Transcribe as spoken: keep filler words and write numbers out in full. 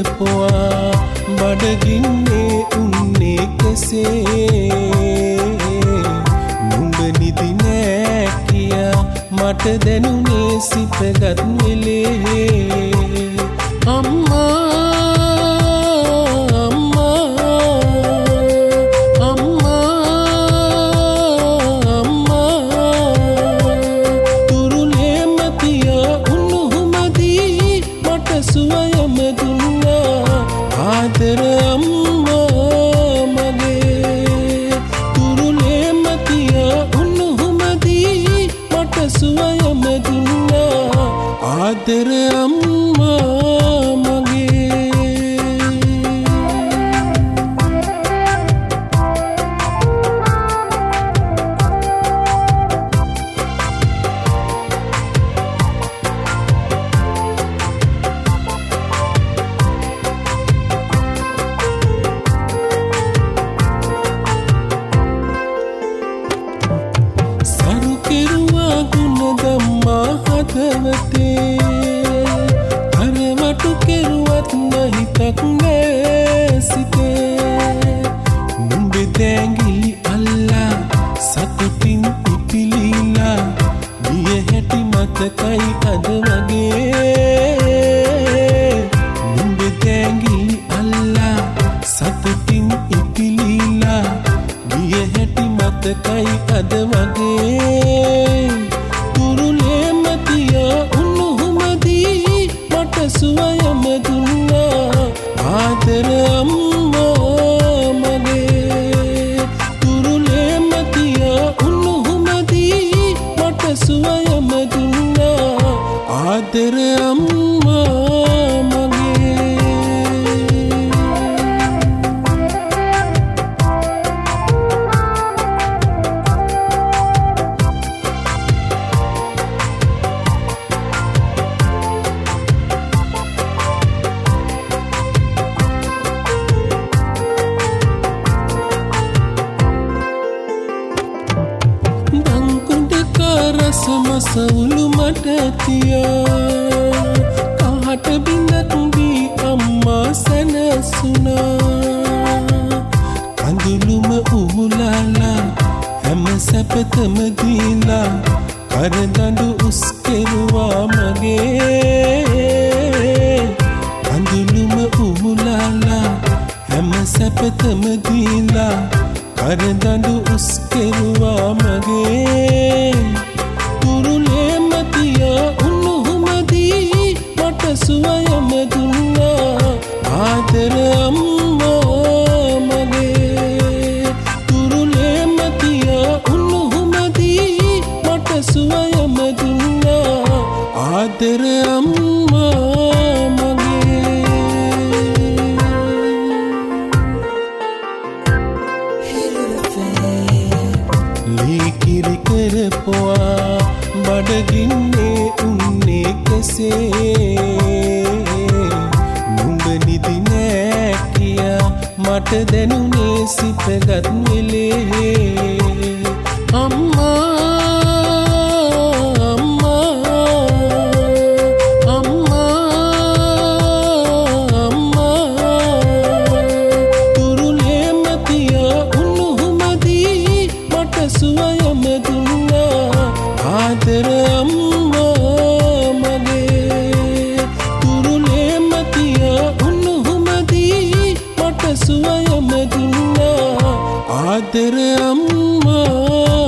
කරපුවා බඩගින්නේ උන්නේ කෙසේ නුඹ නිදි නෑ කියා මට දැනුනේ සිතගත් වෙලේ අම්මා आदर अम्मा मगे सरू केरुआ गुण दम्मा हदवते කෙරුවත් නැහිතක් නෑ සිතේ නුඹේ දැඟිලි අල්ලා සතුටින් ඉපිලිලා ගිය හැටි මතකයි අද වගේ නුඹේ දැඟිලි අල්ලා සතුටින් ඉපිලිලා ගිය හැටි මතකයි අද වගේ කුරුලේ මතියා උණුහුමදී මට සුවයම දුන්නා ආදර අම්මා මගේ කුරුලේ මතියා උණුහුමදී මට සුවයම දුන්නා ආදර අම්මා මගේ සවුලු මට තියා කාට බිඳක් දී අම්මා සැනසුනා කඳුළුම උහුලාලා හැම සැපතම දීලා කරදඬු උස් කෙරුවා මගේ කඳුළුම උහුලාලා හැම සැපතම දීලා කරදඬු උස් කෙරුවා මගේ කුරුලේ මතියා උණුහුමදී මට සුවයම දුන්නා ආදර අම්මා මගේ කුරුලේ මතියා උණුහුමදී මට සුවයම දුන්නා ආදර අම්මා මගේ ලීකිරි කරපුවා බඩගින්නේ උන්නේ කෙසේ නුඹ නිදි නෑ කියා මට දැනුනේ සිතගත් වෙලේ අම්මා සුවයම දුන්නා ආදර අම්මා මගේ කුරුලේ මතියා උණුහුමදී මට සුවයම දුන්නා ආදර අම්මා